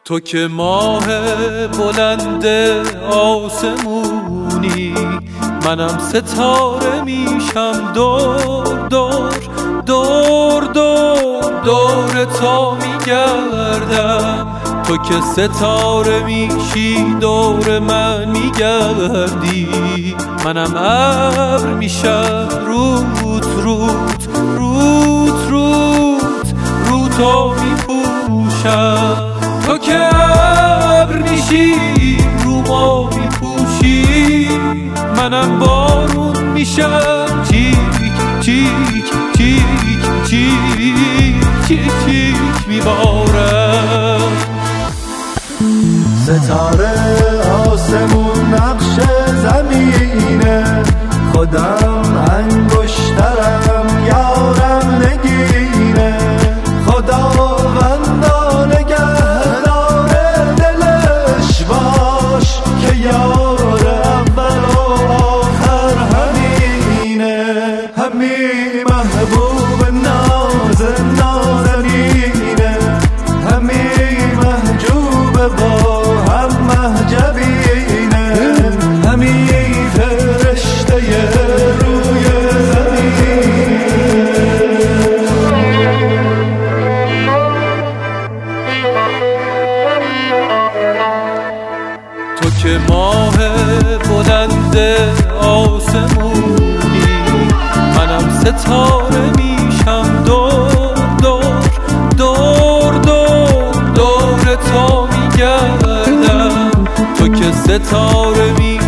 تو که ماه بلند آسمونی، منم ستاره میشم دور دور دور دور دور تا میگردم. تو که ستاره میشی دور من میگردی، منم ابر میشم روت روت روت روت روتو میپوشم. تو که ابر میشی رو ما میپوشی، منم بارون میشم چیک چیک چیک چیک چیک چیک میبارم. ستاره آسمون نقش زمینه، خودم انگشترم یارم نگینه. خداوندا نگهدار دلش باش که یار اول و آخر همینه. همین محبوب ناز نازنینه، همین محجوب با هم محجبینه، همین فرشته روی زمینه. تو که ماه بلند آسمونی، منم ستاره میشم دور دور دور دور دور تا میگردم. تو که ستاره